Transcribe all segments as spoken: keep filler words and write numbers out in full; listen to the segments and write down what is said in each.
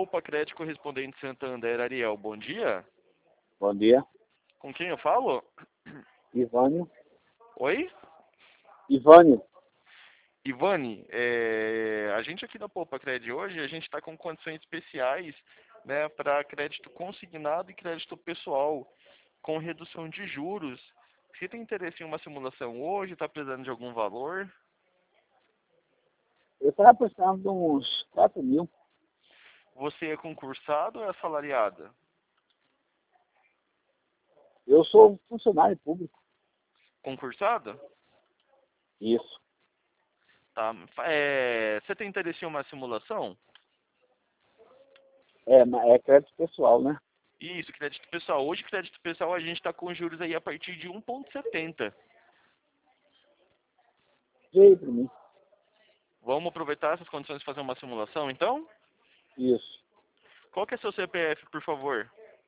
Poupa Crédito Correspondente Santander, Ariel. Bom dia. Bom dia. Com quem eu falo? Ivânio. Oi? Ivânio. Ivane, é, a gente aqui da Poupa Crédito hoje, a gente está com condições especiais, né, para crédito consignado e crédito pessoal, com redução de juros. Você tem interesse em uma simulação hoje? Está precisando de algum valor? Eu estava precisando de uns quatro mil. Você é concursado ou é assalariada? Eu sou funcionário público. Concursada? Isso. Tá. É, você tem interesse em uma simulação? É, ma- é crédito pessoal, né? Isso, crédito pessoal. Hoje, crédito pessoal, a gente está com juros aí a partir de um vírgula setenta. Veio para mim. Vamos aproveitar essas condições e fazer uma simulação, então? Isso. Qual que é seu C P F, por favor?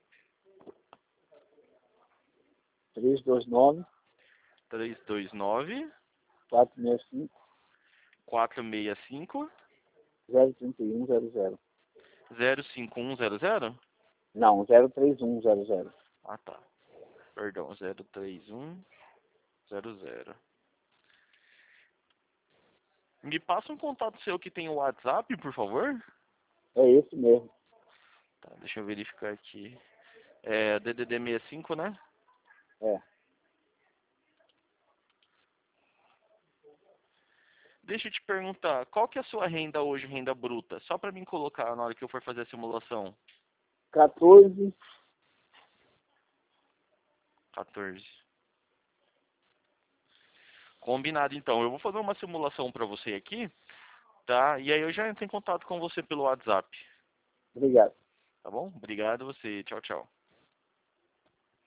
três dois nove, três dois nove, quatro seis cinco, quatro seis cinco, zero três um zero zero. zero cinco um zero zero? Não, zero três um zero zero. Ah, tá. Perdão, zero três um zero zero. Me passa um contato seu que tem o WhatsApp, por favor? É esse mesmo. Tá, deixa eu verificar aqui. É D D D sessenta e cinco, né? É. Deixa eu te perguntar, qual que é a sua renda hoje, renda bruta? Só para mim colocar na hora que eu for fazer a simulação. quatorze. quatorze. Combinado, então. Eu vou fazer uma simulação para você aqui, tá? E aí eu já entro em contato com você pelo WhatsApp. Obrigado. Tá bom? Obrigado a você. Tchau, tchau.